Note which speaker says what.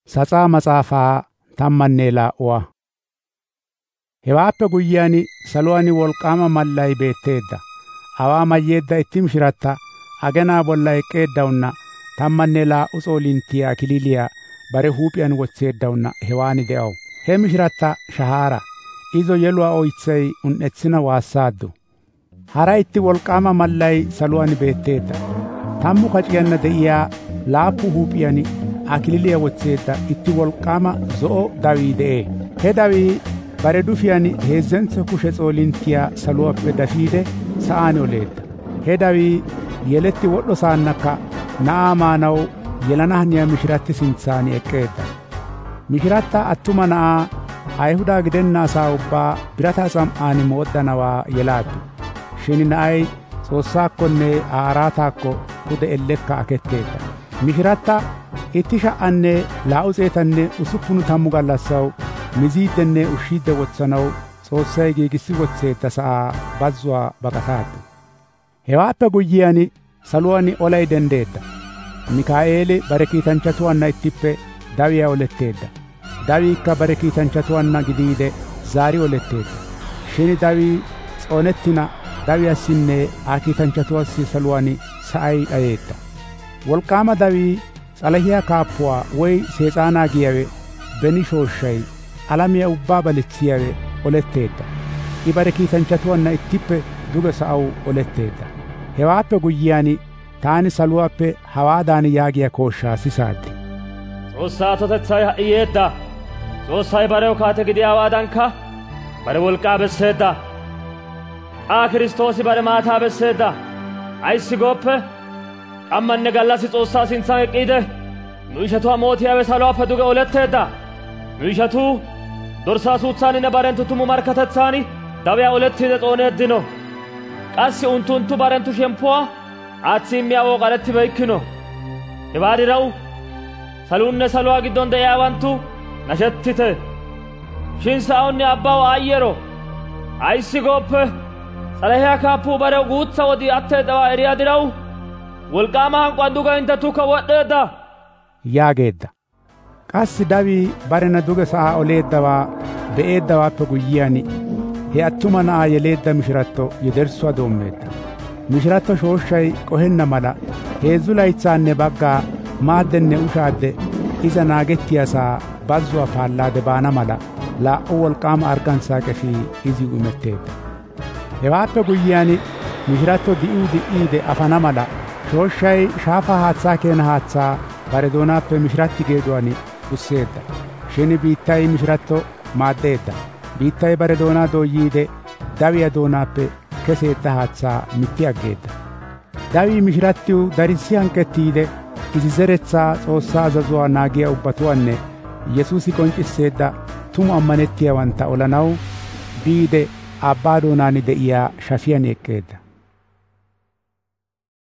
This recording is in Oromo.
Speaker 1: Satsaa Matsaafaa tammanne laa'uwa. Hewaappe guyyiyaan saluwaan wolqaama mallay beetteedda. Awaa mayyeedda itti mishiratta agenaa bolla eqqeeddawunna tammanne laa'u xoolinttiyaa akiliiliyaa bare huuphiyan wotseeddawunna hewaani de'awu. He mishiratta shahaara izo yeluwaa oytsay un"etsina waassaaddu. Hara itti wolqaama mallay saluwaan beetteedda. Tammu kaciyanna de'iyaa laappu huuphiyan akiliiliyaa wotseedda itti wolqaama zo'o dawii de'ee. He dawii bare dufiyaan heezzentso kushe xoolinttiyaa saluwaappe dafiide sa'aan oleedda. He dawii yeletti wodho saannakka na'aa maanawu yelana haniyaa mishiratti sintsaan eqqeedda. Mishiratta attuma na'aa Ayihuda gidenna asaa ubbaa birataa s'am"aan mooddanawaa yelaaddu. Shin na'ay Xoossaakkonne araataakko pude ellekka aketteedda. Mishiratta 1,260 gallassawu miziiddenne ushshiidde wotsanawu Xoossay giigissi wotseedda sa'aa bazzuwaa baqataaddu. Hewaappe guyyiyaan saluwaan olay denddeedda. Mikaa'eeli bare kiitanchchatuwaanna ittippe dawiyaa oletteedda. Dawiikka bare kiitanchchatuwaanna gidiide zaari oletteedda. Shin dawii xoonettina dawiyassinne Aa kiitanchchatuwassi saluwaan sa'ay dhayeedda. Wolqaama dawii S'alahiyaa kaappuwaa woy Seexaanaa giyaawe beni shooshshay alamiyaa ubbaa baletsiyaawe oletteedda. I bare kiitanchchatuwaanna ittippe duge sa'aw oletteedda. Hewaappe guyyiyaan taani saluwaappe hawaadan yaagiyaa kooshshaa sisaad.
Speaker 2: Xoossaa atotetsay ha'i yeedda. Xoossay barew kaate gidiyaawaadanka bare wolqaa besseedda. Aa Kiristoosi bare maataa besseedda. Ayssi gooppe qammanne gallassi Xoossaa sintsan eqqiide nu ishatuwaa mootiyaawe saluwaappe duge oletteedda. Nu ishatuu dorssaa suutsaaninne barenttu tumu markkatetsaani dawiyaa olettiide xooneeddino. Qassi unttunttu barenttu shemppuwaa aatsi immiyaawoo qarettibeykkino. Hewaa diraw saluunne saluwaa giddon de'iyaawanttu nashettite. Shin sa'awunne abbaw aayyeero. Ayssi gooppe S'alahiyaa kaappuu barew guutsa wodii atteeddawaa eriyaa diraw wolqaama hanqquwaan duge hinttettukka wod'd'eedda
Speaker 1: yaageedda. Qassi dawii barena duge sa'aa oleeddawaa be'eeddawaappe guyyiyaan he attuma na'aa yeleedda mishiratto yederssuwaa doommeedda. Mishiratto shooshshay qohenna mala 3 laytsaanne baggaa maaddenne ushaadde iza naagettiyaasaa bazzuwaa paallaade baana mala 2 wolqaama argantsaa qefii iziw imetteedda. Hewaappe guyyiyaan mishiratto di'iide afana mala shooshshay shaafa haatsaa keena haatsaa bare doonaappe mishiratti geeduwaan usseedda. Shin biittay mishiratto maaddeedda. Biittay bare doonaa dooyyiide dawiyaa doonaappe keseedda haatsaa mitti aggeedda. Dawii mishirattiw darissi hanqettiide izi zeretsaa Xoossaa azazuwaa naagiyaa ubbatuwaanne Yesuusi qonccisseedda tumu ammanettiyaawantta olanaw biide abbaa doonaan de'iyaa shafiyaan eqqeedda.